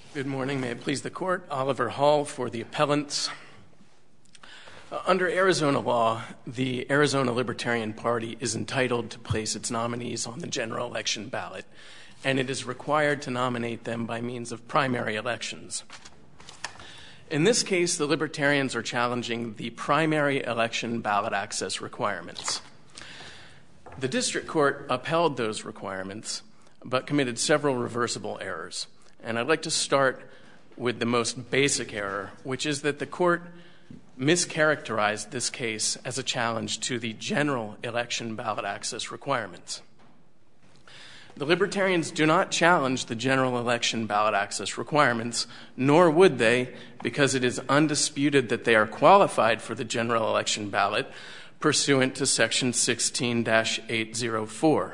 Good morning. May it please the Court. Oliver Hall for the appellants. Under Arizona law, the Arizona Libertarian Party is entitled to place its nominees on the general election ballot, and it is required to nominate them by means of primary elections. In this case, the Libertarians are challenging the primary election ballot access requirements. The District Court upheld those requirements, but committed several reversible errors. And I'd like to start with the most basic error, which is that the Court mischaracterized this case as a challenge to the general election ballot access requirements. The Libertarians do not challenge the general election ballot access requirements, nor would they, because it is undisputed that they are qualified for the general election ballot pursuant to Section 16-804.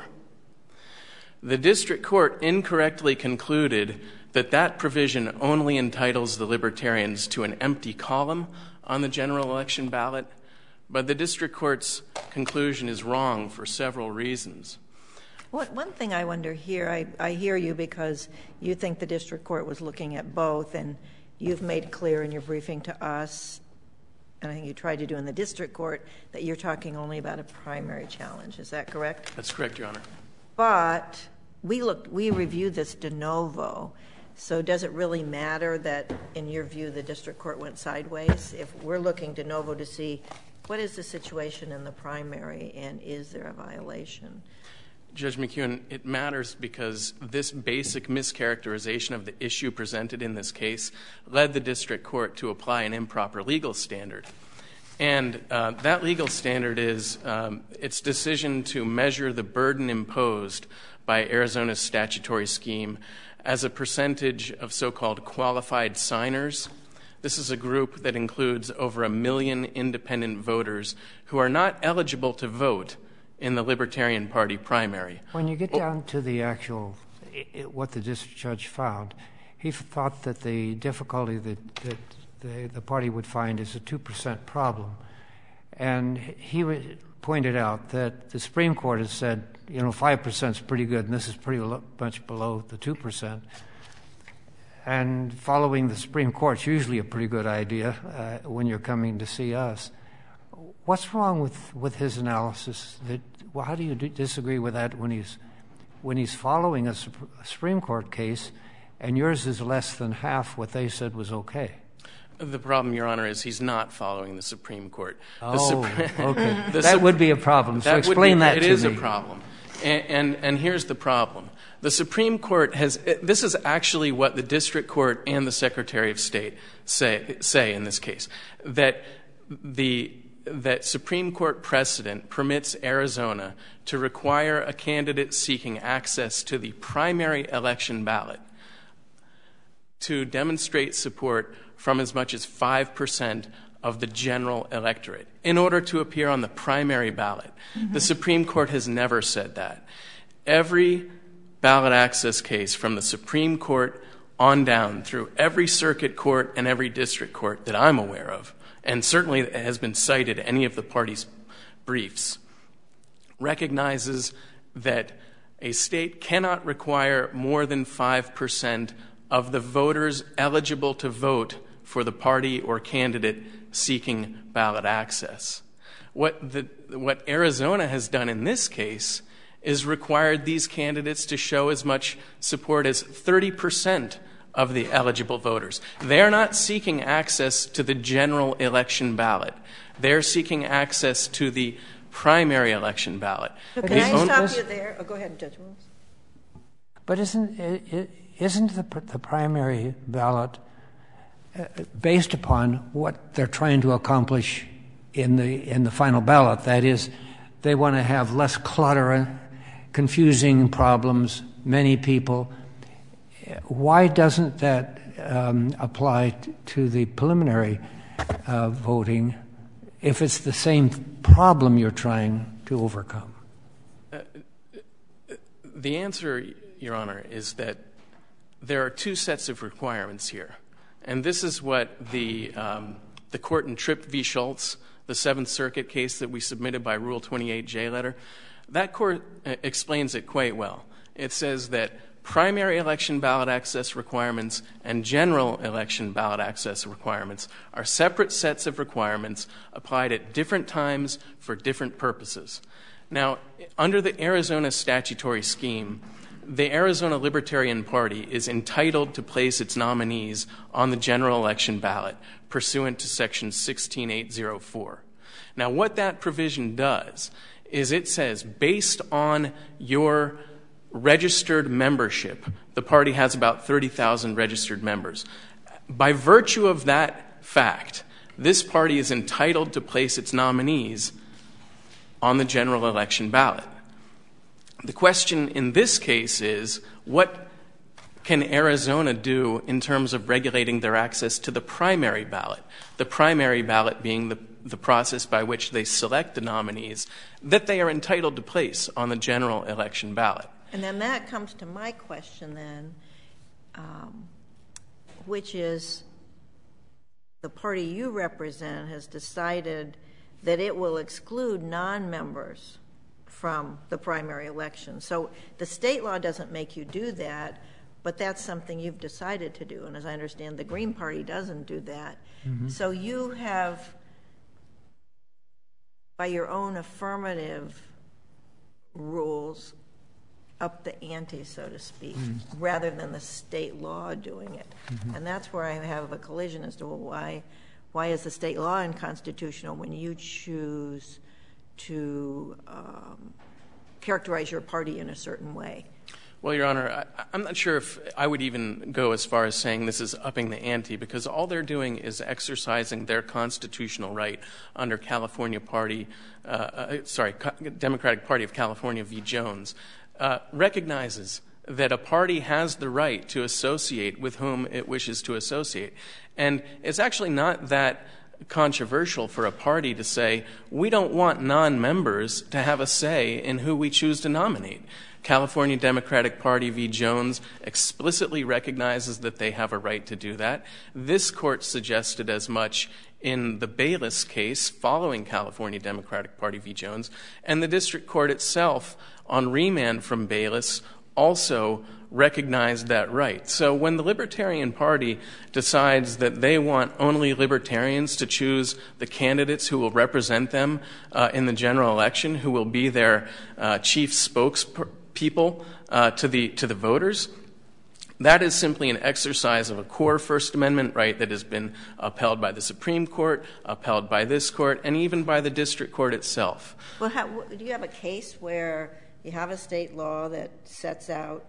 The District Court incorrectly concluded that that provision only entitles the Libertarians to an empty column on the general election ballot, but the District Court's conclusion is wrong for several reasons. One thing I wonder here, I hear you because you think the District Court was looking at both, and you've made clear in your briefing to us, and I think you tried to do in the District Court, that you're talking only about a primary challenge. Is that correct? That's correct, Your Honor. But we reviewed this de novo. So does it really matter that, in your view, the District Court went sideways? If we're looking de novo to see what is the situation in the primary and is there a violation? Judge McEwen, it matters because this basic mischaracterization of the issue presented in this case led the District Court to apply an improper legal standard. And that legal standard is its decision to measure the burden imposed by Arizona's statutory scheme as a percentage of so-called qualified signers. This is a group that includes over 1 million independent voters who are not eligible to vote in the Libertarian Party primary. When you get down to the actual, what the district judge found, he thought that the difficulty that the party would find is a 2% problem. And he pointed out that the Supreme Court has said, 5% is pretty good, and this is pretty much below the 2%. And following the Supreme Court is usually a pretty good idea when you're coming to see us. What's wrong with his analysis? How do you disagree with that when he's following a Supreme Court case and yours is less than half what they said was okay? The problem, Your Honor, is he's not following the Supreme Court. Okay. That would be a problem. So explain that to me. It is a problem. And here's the problem. The Supreme Court this is actually what the District Court and the Secretary of State say in this case, that Supreme Court precedent permits Arizona to require a candidate seeking access to the primary election ballot to demonstrate support from as much as 5% of the general electorate in order to appear on the primary ballot. Mm-hmm. The Supreme Court has never said that. Every ballot access case from the Supreme Court on down through every circuit court and every district court that I'm aware of, and certainly has been cited any of the parties' briefs, recognizes that a state cannot require more than 5% of the voters eligible to vote for the party or candidate seeking ballot access. What Arizona has done in this case is required these candidates to show as much support as 30% of the eligible voters. They're not seeking access to the general election ballot. They're seeking access to the primary election ballot. So can I stop you there? Oh, go ahead, Judge Williams. But isn't the primary ballot based upon what they're trying to accomplish in the final ballot? That is, they want to have less clutter, confusing problems, many people. Why doesn't that apply to the preliminary voting if it's the same problem you're trying to overcome? The answer, Your Honor, is that there are two sets of requirements here. And this is what the court in Tripp v. Schultz, the Seventh Circuit case that we submitted by Rule 28J letter, that court explains it quite well. It says that primary election ballot access requirements and general election ballot access requirements are separate sets of requirements applied at different times for different purposes. Now, under the Arizona statutory scheme, the Arizona Libertarian Party is entitled to place its nominees on the general election ballot pursuant to Section 16804. Now, what that provision does is it says, based on your registered membership, the party has about 30,000 registered members. By virtue of that fact, this party is entitled to place its nominees on the general election ballot. The question in this case is, what can Arizona do in terms of regulating their access to the primary ballot? The primary ballot being the process by which they select the nominees that they are entitled to place on the general election ballot. And then that comes to my question then, which is the party you represent has decided that it will exclude non-members from the primary election. So the state law doesn't make you do that, but that's something you've decided to do. And as I understand, the Green Party doesn't do that. Mm-hmm. So you have, by your own affirmative rules, up the ante, so to speak, rather than the state law doing it. Mm-hmm. And that's where I have a collision as to why is the state law unconstitutional when you choose to characterize your party in a certain way? Well, Your Honor, I'm not sure if I would even go as far as saying this is upping the ante, because all they're doing is exercising their constitutional right under Democratic Party of California v. Jones, recognizes that a party has the right to associate with whom it wishes to associate. And it's actually not that controversial for a party to say, we don't want non-members to have a say in who we choose to nominate. California Democratic Party v. Jones explicitly recognizes that they have a right to do that. This court suggested as much in the Bayless case following California Democratic Party v. Jones, and the district court itself on remand from Bayless also recognized that right. So when the Libertarian Party decides that they want only libertarians to choose the candidates who will represent them in the general election, who will be their chief spokespeople to the voters, that is simply an exercise of a core First Amendment right that has been upheld by the Supreme Court, upheld by this court, and even by the district court itself. Well, do you have a case where you have a state law that sets out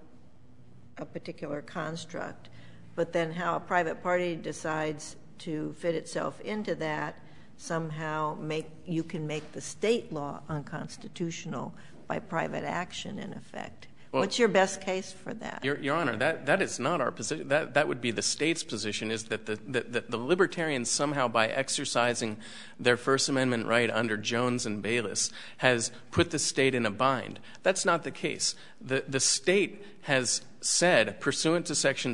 a particular construct, but then how a private party decides to fit itself into that, somehow you can make the state law unconstitutional by private action, in effect? Well, what's your best case for that? Your Honor, that is not our position. That would be the state's position, is that the libertarians somehow, by exercising their First Amendment right under Jones and Bayless, has put the state in a bind. That's not the case. The state has said, pursuant to Section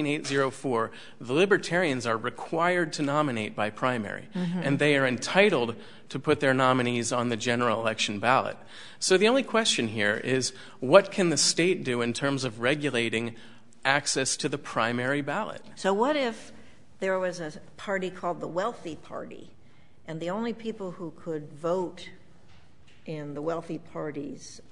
16804, the libertarians are required to nominate by primary, and they are entitled to put their nominees on the general election ballot. So the only question here is, what can the state do in terms of regulating access to the primary ballot? So what if there was a party called the Wealthy Party, and the only people who could vote in the Wealthy Party's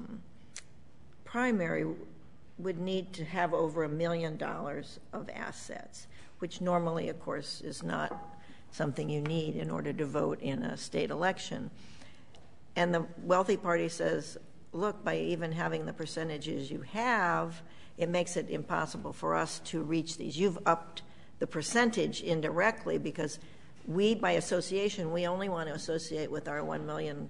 primary would need to have over $1 million of assets, which normally, of course, is not something you need in order to vote in a state election. And the Wealthy Party says, look, by even having the percentages you have, it makes it impossible for us to reach these. You've upped the percentage indirectly because we, by association, we only want to associate with our $1 million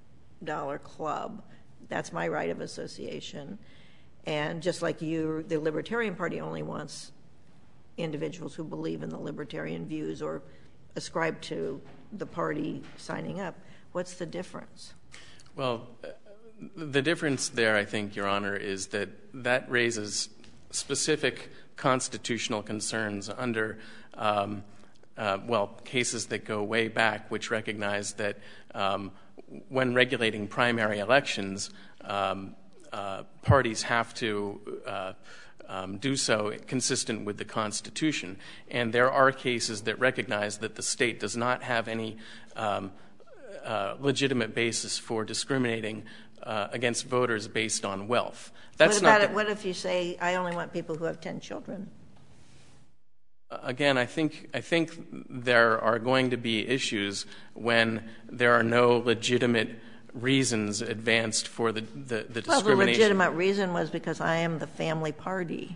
club. That's my right of association. And just like you, the Libertarian Party only wants individuals who believe in the libertarian views or ascribe to the party signing up. What's the difference? Well, the difference there, I think, Your Honor, is that raises specific constitutional concerns under, cases that go way back, which recognize that when regulating primary elections, parties have to do so consistent with the Constitution. And there are cases that recognize that the state does not have any legitimate basis for discriminating against voters based on wealth. What if you say, I only want people who have 10 children? Again, I think there are going to be issues when there are no legitimate reasons advanced for the discrimination. Well, the legitimate reason was because I am the family party,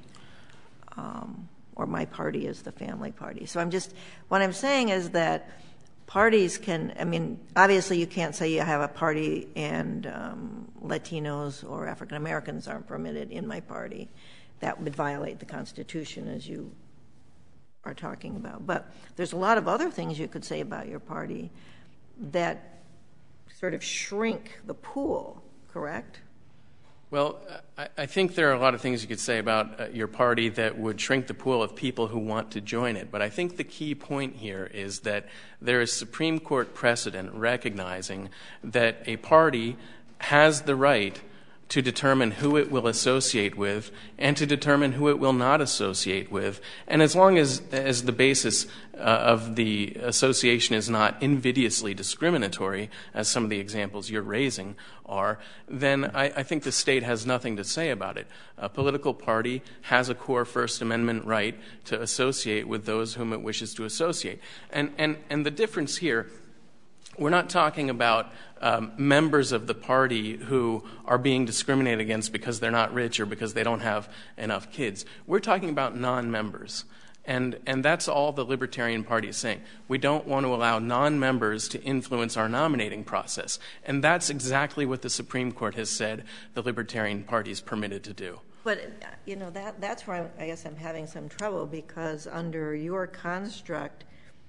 or my party is the family party. So what I'm saying is that parties obviously you can't say you have a party and Latinos or African Americans aren't permitted in my party. That would violate the Constitution, as you are talking about. But there's a lot of other things you could say about your party that sort of shrink the pool, correct? Well, I think there are a lot of things you could say about your party that would shrink the pool of people who want to join it. But I think the key point here is that there is Supreme Court precedent recognizing that a party has the right to determine who it will associate with and to determine who it will not associate with. And as long as the basis of the association is not invidiously discriminatory, as some of the examples you're raising are, then I think the state has nothing to say about it. A political party has a core First Amendment right to associate with those whom it wishes to associate. And the difference here, we're not talking about members of the party who are being discriminated against because they're not rich or because they don't have enough kids. We're talking about non-members. And that's all the Libertarian Party is saying. We don't want to allow non-members to influence our nominating process. And that's exactly what the Supreme Court has said the Libertarian Party is permitted to do. But, that's where I guess I'm having some trouble, because under your construct,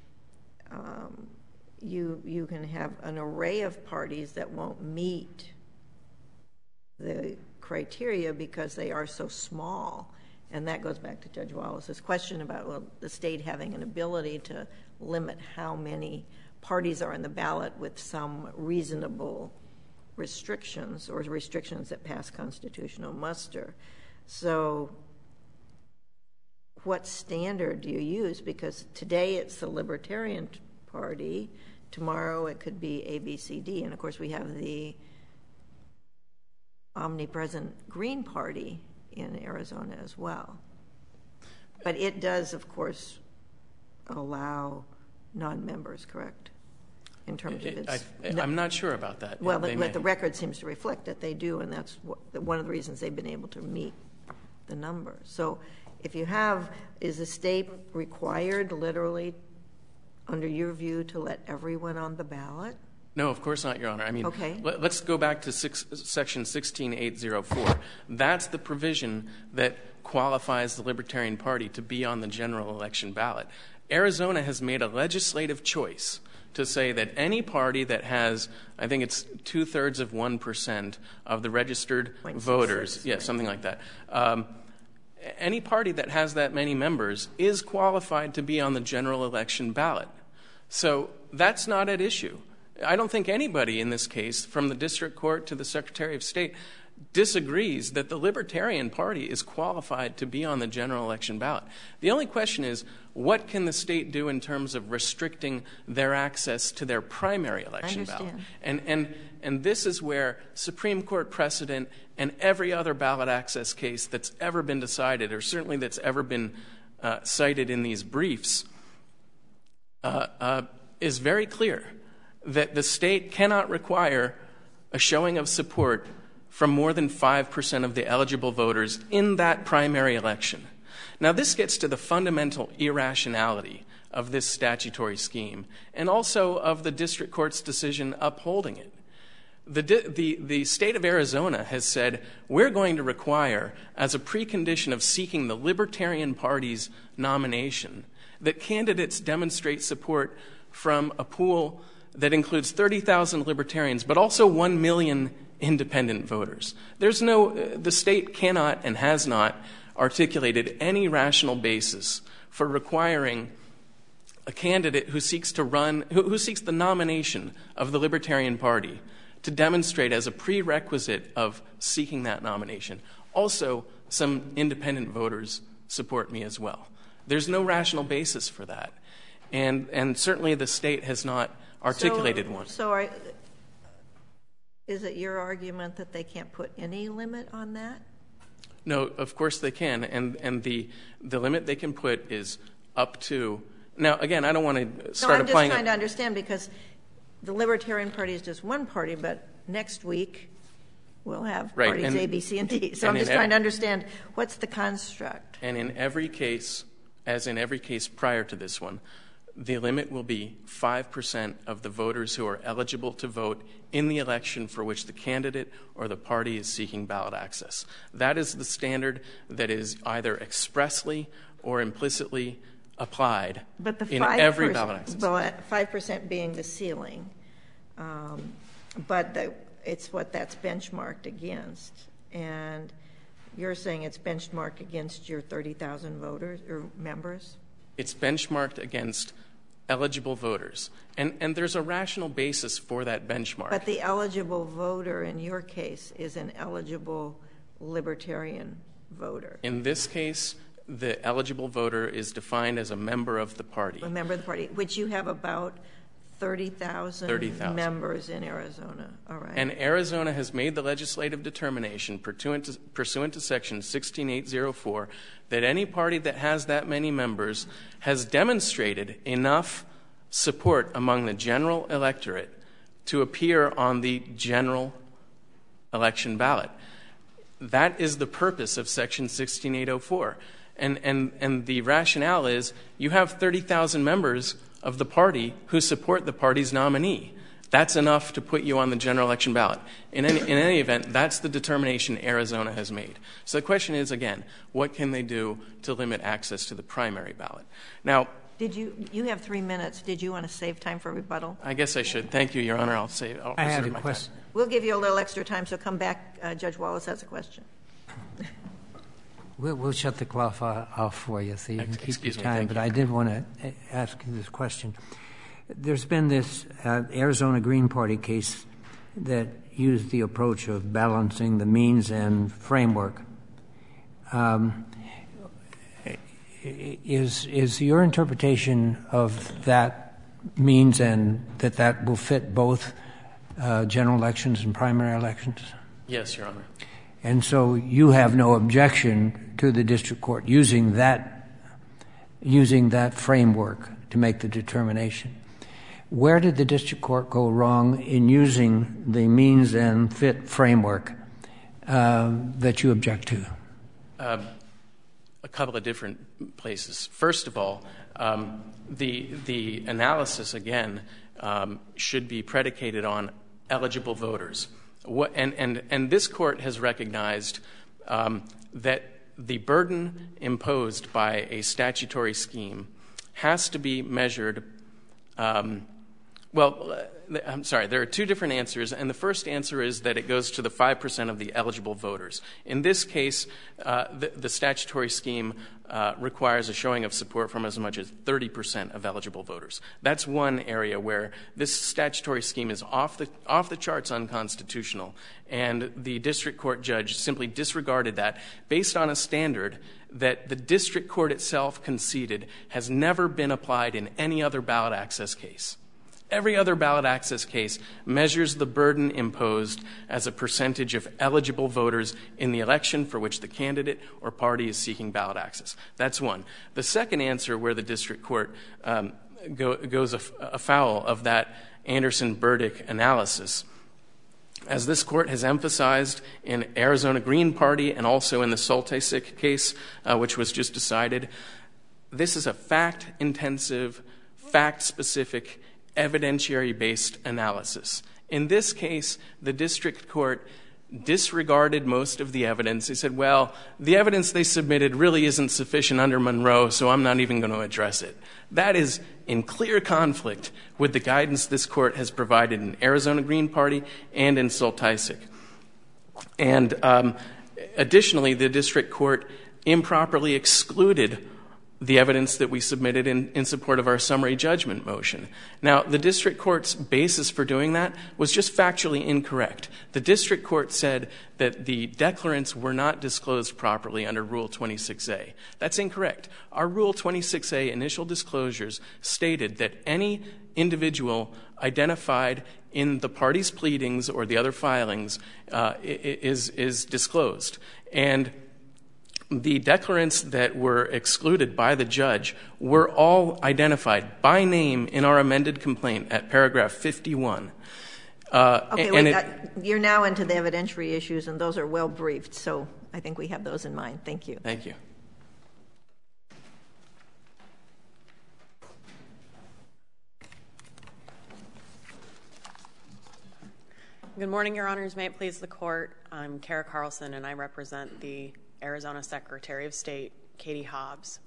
you can have an array of parties that won't meet the criteria because they are so small. And that goes back to Judge Wallace's question about the state having an ability to limit how many parties are on the ballot with some reasonable restrictions, or restrictions that pass constitutional muster. So what standard do you use? Because today it's the Libertarian Party, tomorrow it could be ABCD, and of course we have the omnipresent Green Party in Arizona as well. But it does, of course, allow non-members, correct? In terms of its... I'm not sure about that. Well, the record seems to reflect that they do, and that's one of the reasons they've been able to meet the numbers. So if you have, is the state required literally, under your view, to let everyone on the ballot? No, of course not, Your Honor. I mean, okay. Let's go back to Section 16804. That's the provision that qualifies the Libertarian Party to be on the general election ballot. Arizona has made a legislative choice to say that any party that has, I think it's 2/3 of the registered voters, yes, something like that, any party that has that many members is qualified to be on the general election ballot. So that's not at issue. I don't think anybody in this case, from the district court to the Secretary of State, disagrees that the Libertarian Party is qualified to be on the general election ballot. The only question is, what can the state do in terms of restricting their access to their primary election ballot? And this is where Supreme Court precedent and every other ballot access case that's ever been decided, or certainly that's ever been cited in these briefs, is very clear. That the state cannot require a showing of support from more than 5% of the eligible voters in that primary election. Now, this gets to the fundamental irrationality of this statutory scheme, and also of the district court's decision upholding it. The state of Arizona has said, we're going to require, as a precondition of seeking the Libertarian Party's nomination, that candidates demonstrate support from a pool that includes 30,000 Libertarians, but also 1 million independent voters. The state cannot and has not articulated any rational basis for requiring a candidate who seeks to run, who seeks the nomination of the Libertarian Party to demonstrate as a prerequisite of seeking that nomination. Also, some independent voters support me as well. There's no rational basis for that. And certainly the state has not articulated one. So is it your argument that they can't put any limit on that? No, of course they can. And the limit they can put is up to. Now, again, I don't want to start applying. I'm just trying to understand, because the Libertarian Party is just one party, but next week we'll have parties A, B, C, and D. So I'm just trying to understand what's the construct. And in every case, as in every case prior to this one, the limit will be 5% of the voters who are eligible to vote in the election for which the candidate or the party is seeking ballot access. That is the standard that is either expressly or implicitly applied in every ballot access. But 5% being the ceiling, but it's what that's benchmarked against. And you're saying it's benchmarked against your 30,000 voters or members? It's benchmarked against eligible voters. And there's a rational basis for that benchmark. But the eligible voter in your case is an eligible Libertarian voter. In this case, the eligible voter is defined as a member of the party. A member of the party, which you have about 30,000 members in Arizona. All right. And Arizona has made the legislative determination pursuant to Section 16804 that any party that has that many members has demonstrated enough support among the general electorate to appear on the general election ballot. That is the purpose of Section 16804. And the rationale is you have 30,000 members of the party who support the party's nominee. That's enough to put you on the general election ballot. In any event, that's the determination Arizona has made. So the question is, again, what can they do to limit access to the primary ballot? Now, you have 3 minutes. Did you want to save time for rebuttal? I guess I should. Thank you, Your Honor. I'll I had a my question. time. We'll give you a little extra time, so come back. Judge Wallace has a question. We'll shut the clock off for you so you can keep your time. But I did want to ask you this question. There's been this Arizona Green Party case that used the approach of balancing the means and framework. Is your interpretation of that means and that will fit both general elections and primary elections? Yes, Your Honor. And so you have no objection to the district court using that framework to make the determination. Where did the district court go wrong in using the means and fit framework that you object to? A couple of different places. First of all, the analysis, again, should be predicated on eligible voters. And this court has recognized that the burden imposed by a statutory scheme has to be measured. I'm sorry, there are two different answers, and the first answer is that it goes to the 5% of the eligible voters. In this case, the statutory scheme requires a showing of support from as much as 30% of eligible voters. That's one area where this statutory scheme is off the charts unconstitutional, and the district court judge simply disregarded that based on a standard that the district court itself conceded has never been applied in any other ballot access case. Every other ballot access case measures the burden imposed as a percentage of eligible voters in the election for which the candidate or party is seeking ballot access. That's one. The second answer where the district court goes afoul of that Anderson-Burdick analysis, as this court has emphasized in Arizona Green Party and also in the Soltysik case, which was just decided, this is a fact-intensive, fact-specific, evidentiary-based analysis. In this case, the district court disregarded most of the evidence. They said, well, the evidence they submitted really isn't sufficient under Monroe, so I'm not even going to address it. That is in clear conflict with the guidance this court has provided in Arizona Green Party and in Soltysik. And additionally, the district court improperly excluded the evidence that we submitted in support of our summary judgment motion. Now, the district court's basis for doing that was just factually incorrect. The district court said that the declarants were not disclosed properly under Rule 26A. That's incorrect. Our Rule 26A initial disclosures stated that any individual identified in the party's pleadings or the other filings is disclosed. And the declarants that were excluded by the judge were all identified by name in our amended complaint at paragraph 51. You're now into the evidentiary issues, and those are well briefed, so I think we have those in mind. Thank you. Thank you. Good morning, Your Honors. May it please the Court. I'm Kara Carlson, and I represent the Arizona Secretary of State, Katie Hobbs.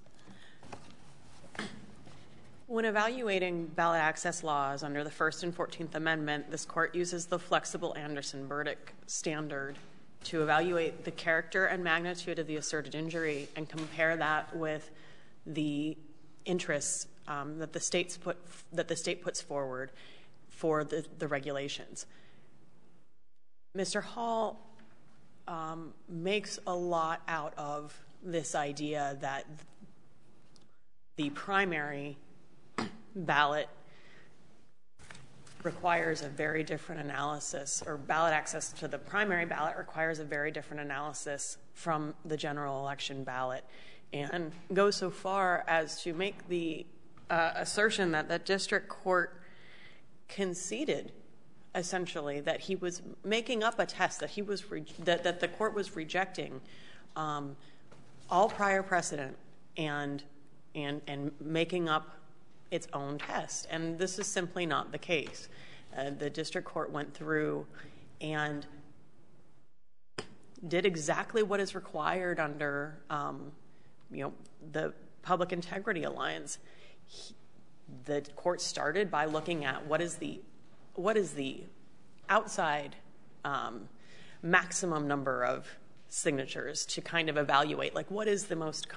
When evaluating ballot access laws under the First and 14th Amendment, this Court uses the flexible Anderson-Burdick standard to evaluate the character and magnitude of the asserted injury and compare that with the interests that the state puts forward for the regulations. Mr. Hall makes a lot out of this idea that the primary ballot requires a very different analysis, or ballot access to the primary ballot requires a very different analysis from the general election ballot, and goes so far as to make the assertion that the district court conceded essentially that he was making up a test, that that the court was rejecting all prior precedent and making up its own test. And this is simply not the case. The district court went through and did exactly what is required under the Public Integrity Alliance. The court started by looking at what is the outside maximum number of signatures to kind of evaluate, like, what is the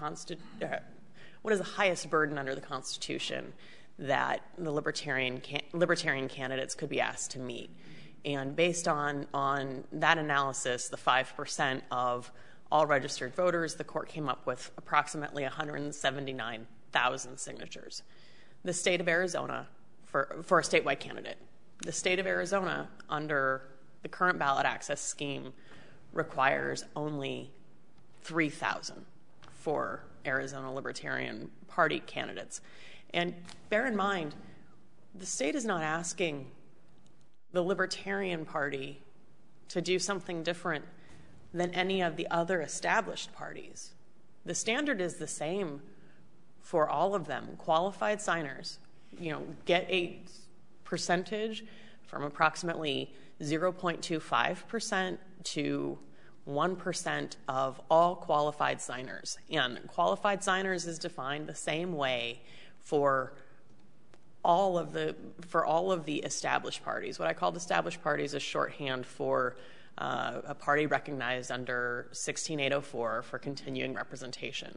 highest burden under the Constitution that the libertarian candidates could be asked to meet. And based on that analysis, the 5% of all registered voters, the court came up with approximately 179,000 signatures. The state of Arizona, for a statewide candidate, the state of Arizona, under the current ballot access scheme, requires only 3,000 for Arizona Libertarian Party candidates. And bear in mind, the state is not asking the Libertarian Party to do something different than any of the other established parties. The standard is the same for all of them. Qualified signers, get a percentage from approximately 0.25% to 1% of all qualified signers. And qualified signers is defined the same way for all of the established parties. What I call established parties is shorthand for a party recognized under 16804 for continuing representation.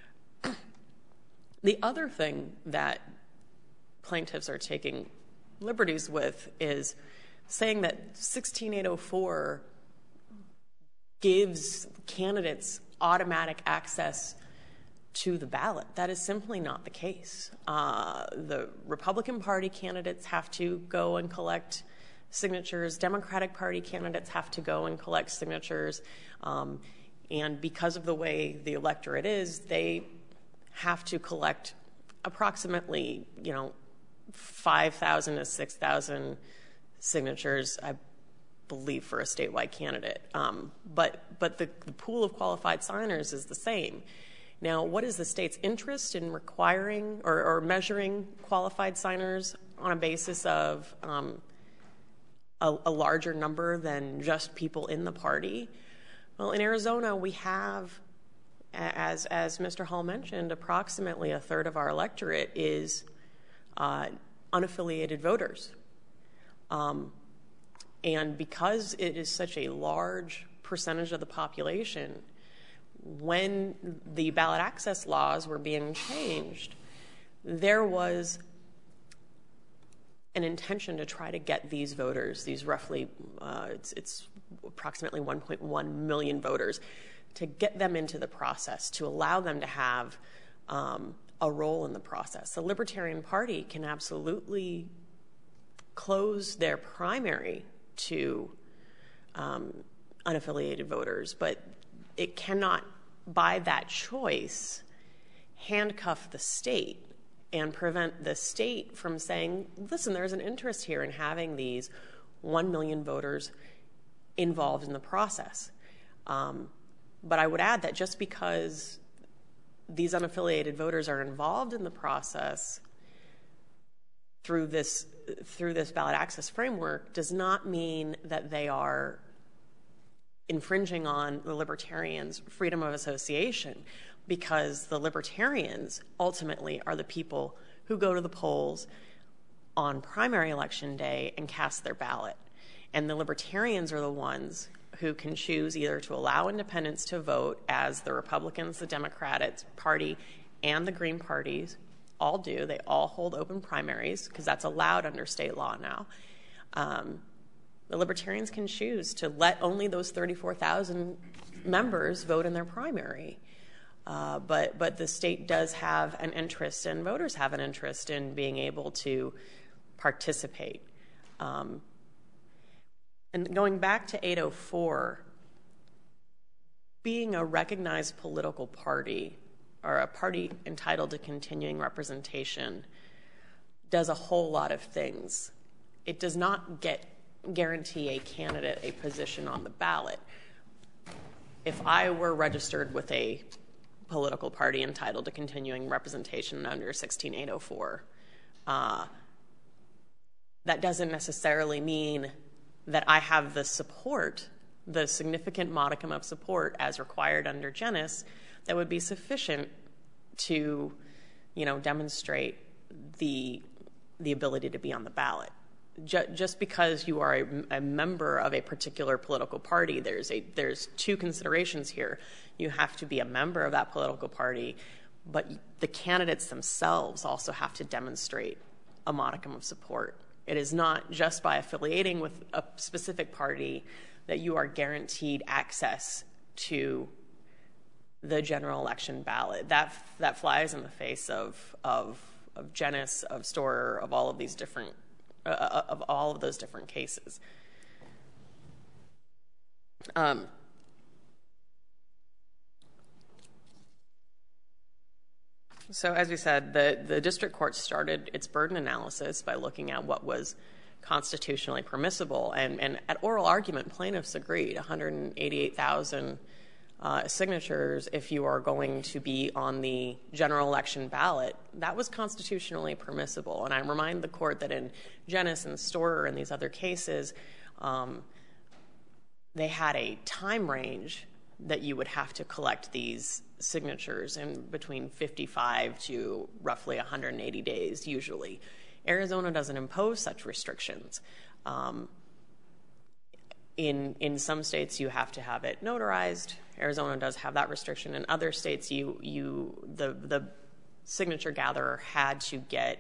The other thing that plaintiffs are taking liberties with is saying that 16804 gives candidates automatic access to the ballot. That is simply not the case. The Republican Party candidates have to go and collect signatures. Democratic Party candidates have to go and collect signatures. And because of the way the electorate is, they have to collect approximately, 5,000 to 6,000 signatures, I believe, for a statewide candidate. But the pool of qualified signers is the same. Now, what is the state's interest in requiring or measuring qualified signers on a basis of a larger number than just people in the party? Well, in Arizona, we have, as Mr. Hall mentioned, approximately a third of our electorate is unaffiliated voters. And because it is such a large percentage of the population, when the ballot access laws were being changed, there was an intention to try to get these voters, these roughly, it's approximately 1.1 million voters, to get them into the process, to allow them to have a role in the process. The Libertarian Party can absolutely close their primary to unaffiliated voters, but it cannot, by that choice, handcuff the state and prevent the state from saying, listen, there's an interest here in having these 1 million voters involved in the process. But I would add that just because these unaffiliated voters are involved in the process through this ballot access framework does not mean that they are infringing on the Libertarians' freedom of association, because the Libertarians ultimately are the people who go to the polls on primary election day and cast their ballot. And the Libertarians are the ones who can choose either to allow independents to vote, as the Republicans, the Democratic Party, and the Green parties all do. They all hold open primaries because that's allowed under state law now. The Libertarians can choose to let only those 34,000 members vote in their primary. But the state does have an interest, and voters have an interest in being able to participate. And going back to 804, being a recognized political party or a party entitled to continuing representation does a whole lot of things. It does not guarantee a candidate a position on the ballot. If I were registered with a political party entitled to continuing representation under 16804, that doesn't necessarily mean that I have the support, the significant modicum of support as required under Genes, that would be sufficient to, demonstrate the ability to be on the ballot. Just because you are a member of a particular political party, there's two considerations here. You have to be a member of that political party, but the candidates themselves also have to demonstrate a modicum of support. It is not just by affiliating with a specific party that you are guaranteed access to the general election ballot. That flies in the face of Genes, of Storer, of all of these different of all of those different cases. So as we said, the district court started its burden analysis by looking at what was constitutionally permissible. And at oral argument, plaintiffs agreed 188,000 signatures if you are going to be on the general election ballot. That was constitutionally permissible. And I remind the court that in Genes and Storer and these other cases, they had a time range that you would have to collect these signatures in between 55 to roughly 180 days usually. Arizona doesn't impose such restrictions. In some states, you have to have it notarized. Arizona does have that restriction. In other states, the signature gatherer had to get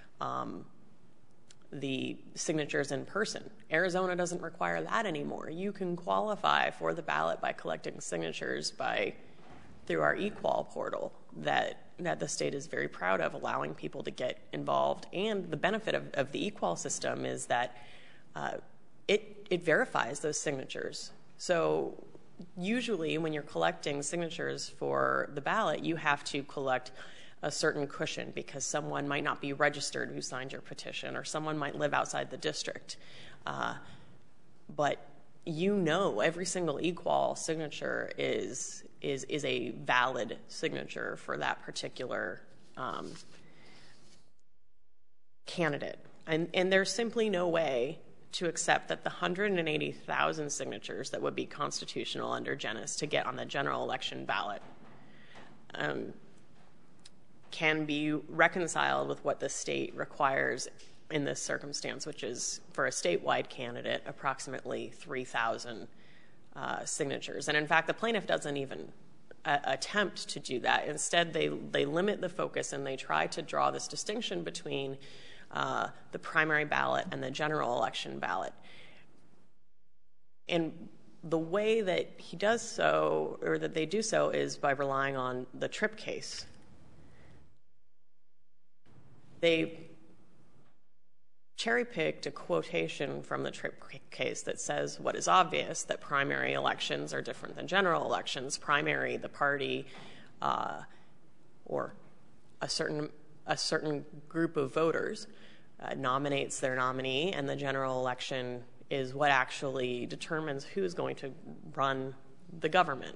the signatures in person. Arizona doesn't require that anymore. You can qualify for the ballot by collecting signatures through our eQual portal that the state is very proud of, allowing people to get involved. And the benefit of the eQual system is that it verifies those signatures. So usually when you're collecting signatures for the ballot, you have to collect a certain cushion because someone might not be registered who signed your petition, or someone might live outside the district. But every single eQual signature is a valid signature for that particular candidate. And there's simply no way to accept that the 180,000 signatures that would be constitutional under Genes to get on the general election ballot can be reconciled with what the state requires in this circumstance, which is, for a statewide candidate, approximately 3,000 signatures. And in fact, the plaintiff doesn't even attempt to do that. Instead, they limit the focus and they try to draw this distinction between the primary ballot and the general election ballot. And the way that he does so, or that they do so, is by relying on the Tripp case. They cherry-picked a quotation from the Tripp case that says what is obvious, that primary elections are different than general elections. Primary, the party or a certain group of voters nominates their nominee, and the general election is what actually determines who's going to run the government.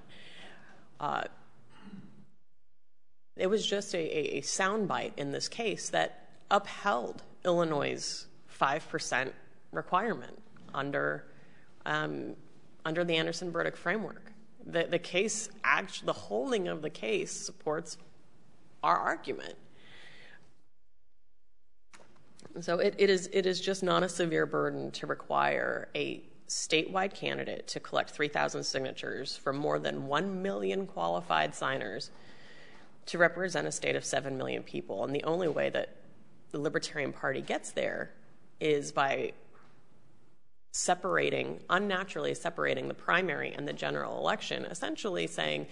It was just a soundbite in this case that upheld Illinois' 5% requirement under the Anderson-Burdick framework. The case, the holding of the case supports our argument. So it is just not a severe burden to require a statewide candidate to collect 3,000 signatures from more than 1 million qualified signers to represent a state of 7 million people. And the only way that the Libertarian Party gets there is by unnaturally separating the primary and the general election, essentially saying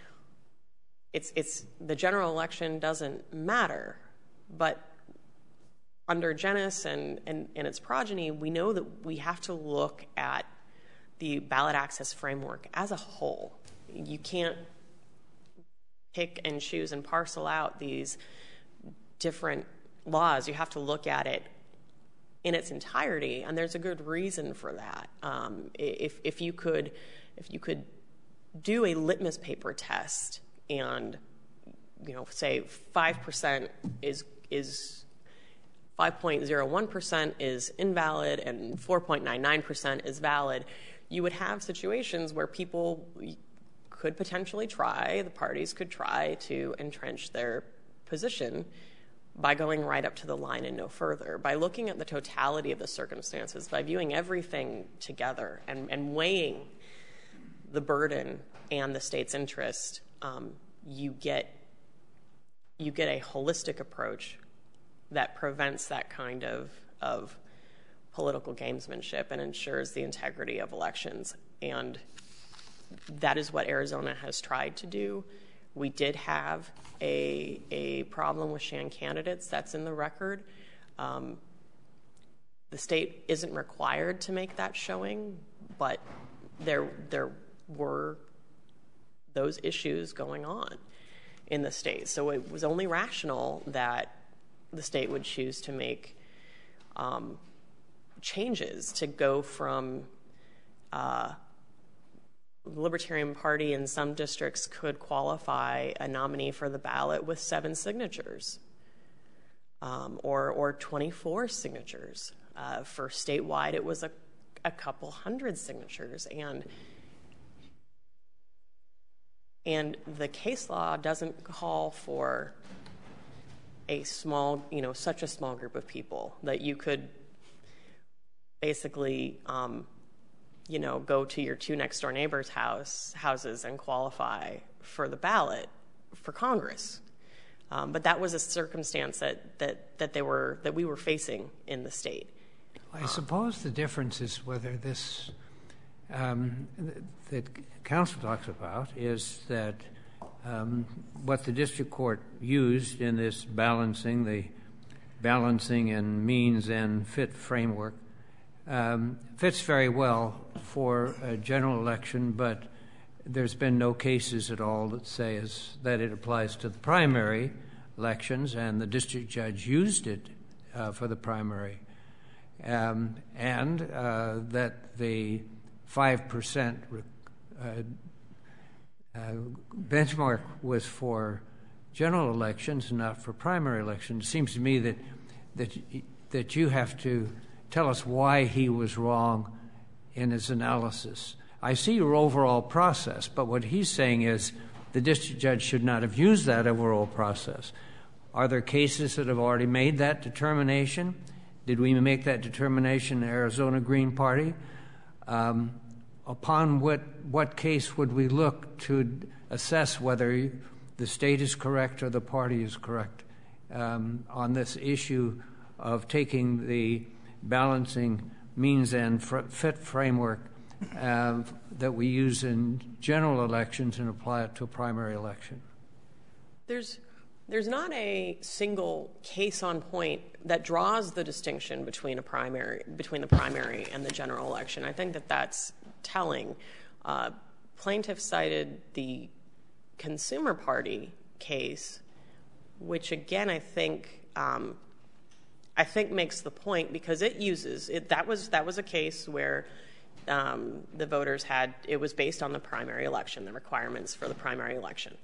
the general election doesn't matter, but under Genes and its progeny, we know that we have to look at the ballot access framework as a whole. You can't pick and choose and parcel out these different laws. You have to look at it in its entirety, and there's a good reason for that. If you could do a litmus paper test and say 5% is 5.01% is invalid and 4.99% is valid, you would have situations where people could potentially the parties could try to entrench their position by going right up to the line and no further. By looking at the totality of the circumstances, by viewing everything together and weighing the burden and the state's interest, you get a holistic approach that prevents that kind of political gamesmanship and ensures the integrity of elections. And that is what Arizona has tried to do. We did have a problem with Shan candidates. That's in the record. The state isn't required to make that showing, but there were those issues going on in the state. So it was only rational that the state would choose to make changes to go from the Libertarian Party in some districts could qualify a nominee for the ballot with 7 signatures or 24 signatures. For statewide, it was a couple hundred signatures. And the case law doesn't call for a small, such a small group of people that you could basically, go to your 2 next door neighbors' houses and qualify for the ballot for Congress. But that was a circumstance that we were facing in the state. I suppose the difference is whether this that counsel talks about is that what the district court used in this balancing and means and fit framework fits very well for a general election, but there's been no cases at all that says that it applies to the primary elections, and the district judge used it for the primary, and that the 5% benchmark was for general elections and not for primary elections. It seems to me that you have to tell us why he was wrong in his analysis. I see your overall process, but what he's saying is the district judge should not have used that overall process. Are there cases that have already made that determination? Did we make that determination in the Arizona Green Party? upon what case would we look to assess whether the state is correct or the party is correct on this issue of taking the balancing means and fit framework that we use in general elections and apply it to a primary election? There's not a single case on point that draws the distinction between the primary and the general election. I think that's telling. Plaintiffs cited the Consumer Party case, which again I think makes the point because it uses it. That was a case where the voters it was based on the primary election, the requirements for the primary election.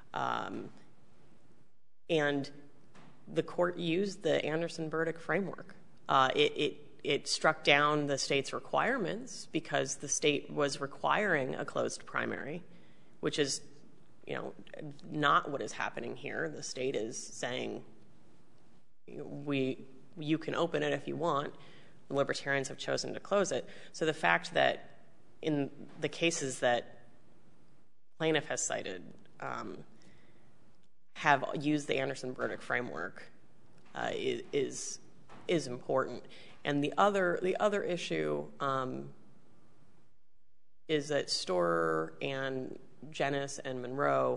And the court used the Anderson-Burdick framework. It struck down the state's requirements because the state was requiring a closed primary, which is, not what is happening here. The state is saying, you can open it if you want. The Libertarians have chosen to close it. So the fact that in the cases that plaintiff has cited have used the Anderson-Burdick framework is important. And the other issue is that Storer and Jenness and Monroe,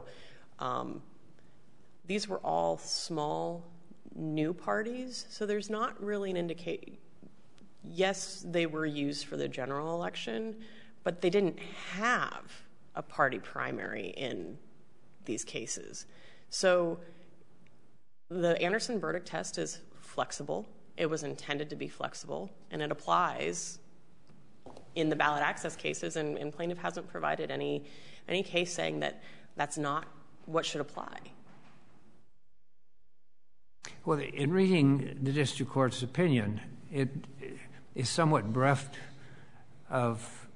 these were all small new parties, so there's not really an indication. Yes, they were used for the general election, but they didn't have a party primary in these cases. So the Anderson-Burdick test is flexible. It was intended to be flexible, and it applies in the ballot access cases, and plaintiff hasn't provided any case saying that that's not what should apply. Well, in reading the district court's opinion, it is somewhat bereft of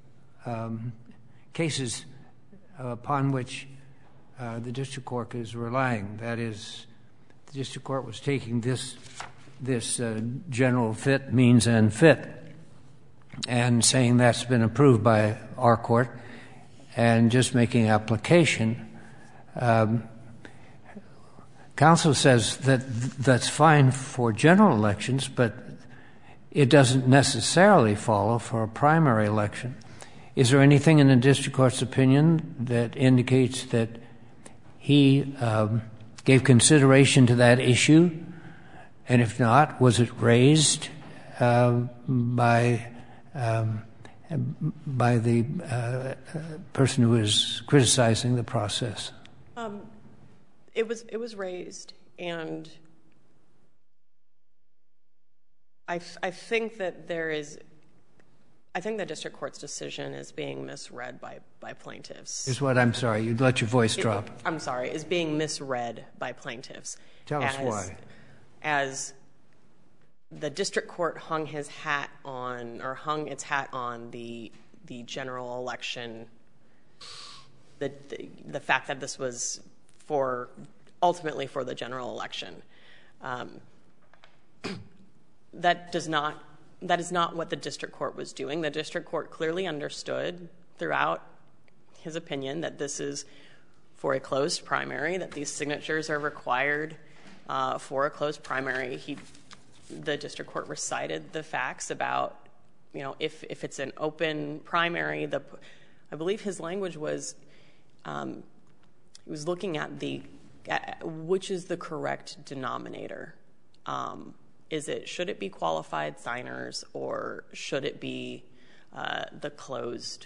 cases upon which the district court is relying. That is, the district court was taking this general fit, means and fit, and saying that's been approved by our court, and just making application. Counsel says that that's fine for general elections, but it doesn't necessarily follow for a primary election. Is there anything in the district court's opinion that indicates that he gave consideration to that issue? And if not, was it raised by the person who is criticizing the process? It was raised, and I think that I think the district court's decision is being misread by plaintiffs. Is what? I'm sorry, you'd let your voice drop. I'm sorry, is being misread by plaintiffs. Tell us why. As the district court hung its hat on the general election, the fact that this was ultimately for the general election. That is not what the district court was doing. The district court clearly understood throughout his opinion that this is for a closed primary, that these signatures are required for a closed primary. The district court recited the facts about, if it's an open primary, I believe his language was, he was looking at which is the correct denominator. Should it be qualified signers, or should it be the closed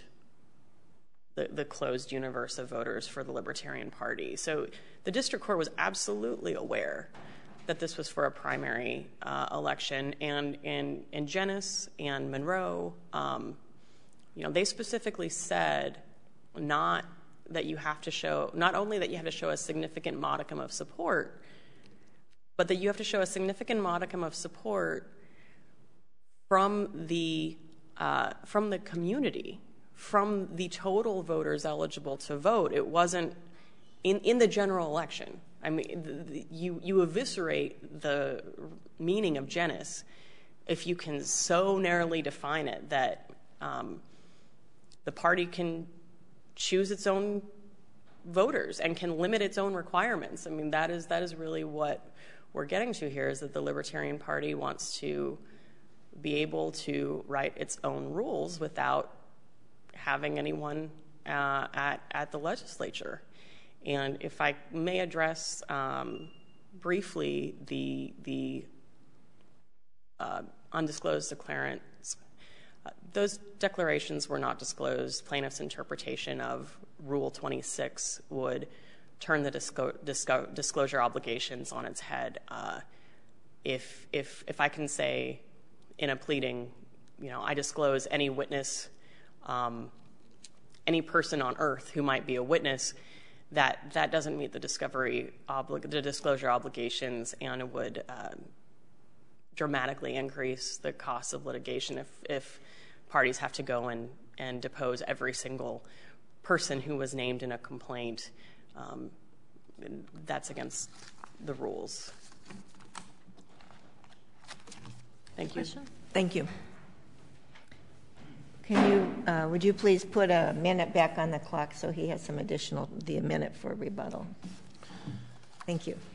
universe of voters for the Libertarian Party? So the district court was absolutely aware that this was for a primary election, and Jenness and Monroe, they specifically said not only that you have to show a significant modicum of support, but that you have to show a significant modicum of support from the community, from the total voters eligible to vote. It wasn't in the general election. I mean, you eviscerate the meaning of Jenness if you can so narrowly define it that the party can choose its own voters and can limit its own requirements. I mean, that is really what we're getting to here, is that the Libertarian Party wants to be able to write its own rules without having anyone at the legislature. And if I may address briefly the undisclosed declarants, those declarations were not disclosed. Plaintiff's interpretation of Rule 26 would turn the disclosure obligations on its head. If I can say in a pleading, I disclose any witness, any person on earth who might be a witness, that doesn't meet the disclosure obligations, and it would dramatically increase the cost of litigation if parties have to go and depose every single person who was named in a complaint. That's against the rules. Thank you. Thank you. Would you please put a minute back on the clock so he has a minute for rebuttal? Thank you.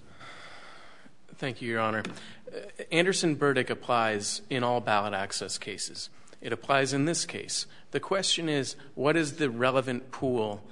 Thank you, Your Honor. Anderson-Burdick applies in all ballot access cases. It applies in this case. The question is, what is the relevant pool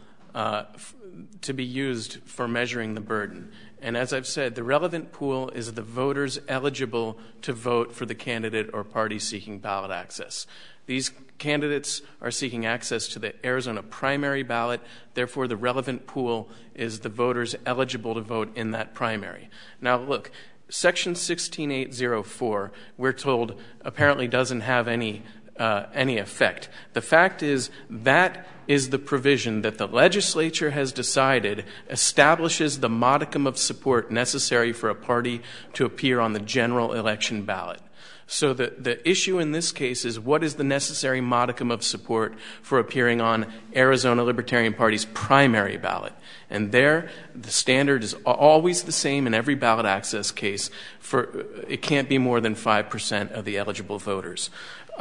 to be used for measuring the burden? And as I've said, the relevant pool is the voters eligible to vote for the candidate or party seeking ballot access. These candidates are seeking access to the Arizona primary ballot. Therefore, the relevant pool is the voters eligible to vote in that primary. Now, look, Section 16804, we're told, apparently doesn't have any effect. The fact is that is the provision that the legislature has decided establishes the modicum of support necessary for a party to appear on the general election ballot. So the issue in this case is, what is the necessary modicum of support for appearing on Arizona Libertarian Party's primary ballot? And there, the standard is always the same in every ballot access case. It can't be more than 5% of the eligible voters.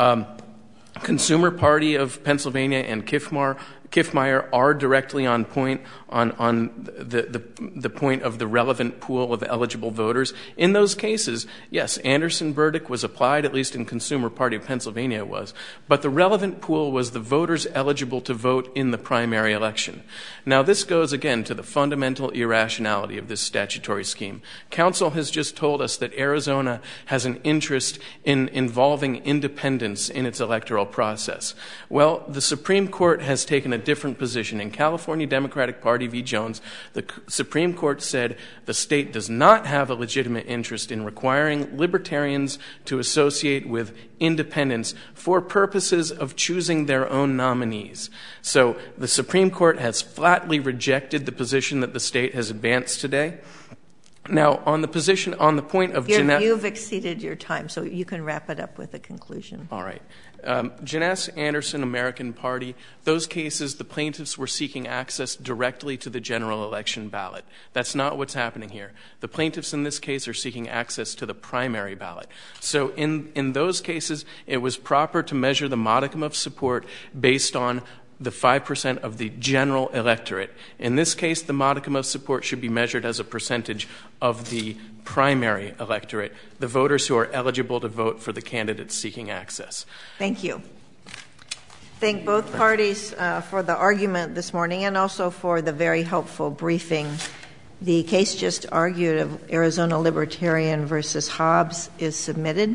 Consumer Party of Pennsylvania and Kiffmeyer are directly on point on the point of the relevant pool of eligible voters. In those cases, yes, Anderson-Burdick was applied, at least in Consumer Party of Pennsylvania was, but the relevant pool was the voters eligible to vote in the primary election. Now, this goes, again, to the fundamental irrationality of this statutory scheme. Council has just told us that Arizona has an interest in involving independents in its electoral process. Well, the Supreme Court has taken a different position. In California Democratic Party v. Jones, the Supreme Court said the state does not have a legitimate interest in requiring libertarians to associate with independents for purposes of choosing their own nominees. So the Supreme Court has flatly rejected the position that the state has advanced today. Now, on the point of Jeunesse... You've exceeded your time, so you can wrap it up with a conclusion. All right. Jeunesse, Anderson, American Party, those cases, the plaintiffs were seeking access directly to the general election ballot. That's not what's happening here. The plaintiffs in this case are seeking access to the primary ballot. So in those cases, it was proper to measure the modicum of support based on the 5% of the general electorate. In this case, the modicum of support should be measured as a percentage of the primary electorate, the voters who are eligible to vote for the candidates seeking access. Thank you. Thank both parties for the argument this morning and also for the very helpful briefing. The case just argued of Arizona Libertarian versus Hobbs is submitted.